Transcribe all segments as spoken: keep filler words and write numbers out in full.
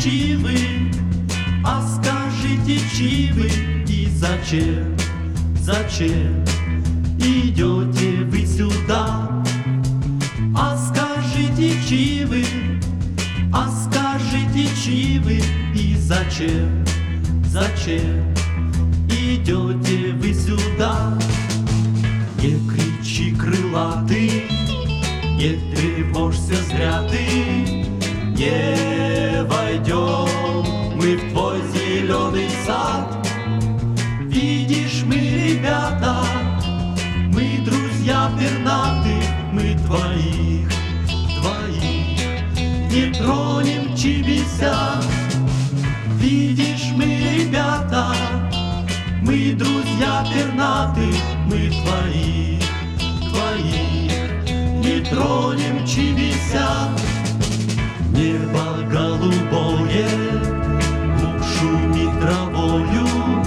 чи вы, а скажите, чи вы и зачем, зачем идете вы сюда? А скажите, чи вы, а скажите, чи вы и зачем, зачем идете вы сюда? Не кричи, крылатый, не тревожься зря ты, не войдем мы в твой зеленый сад. Видишь, мы, ребята, мы друзья пернатых, мы твоих, твоих не тронем, чибися. Видишь, мы, ребята, мы друзья пернатых, мы твоих, твоих не тронем, чибися. Небо голубое, луг шумит травою,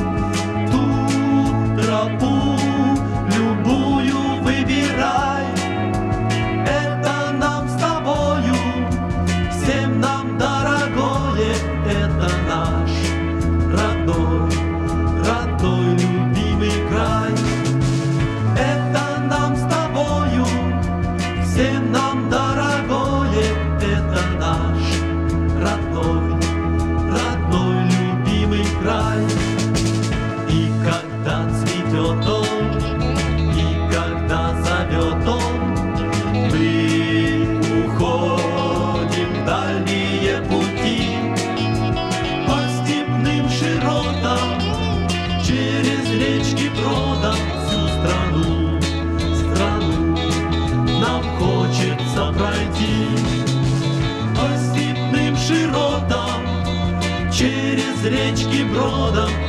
ту тропу любую выбирай. Это нам с тобою, всем нам дорогое, это наш родной, родной любимый край. Это нам с тобою, всем нам дорогое, это наш родной, родной любимый край. И когда цветет он, и когда зовет он, мы уходим в дальние пути по степным широтам, через речки бродом всю страну, страну нам хочется пройти. По степным широтам, через речки бродом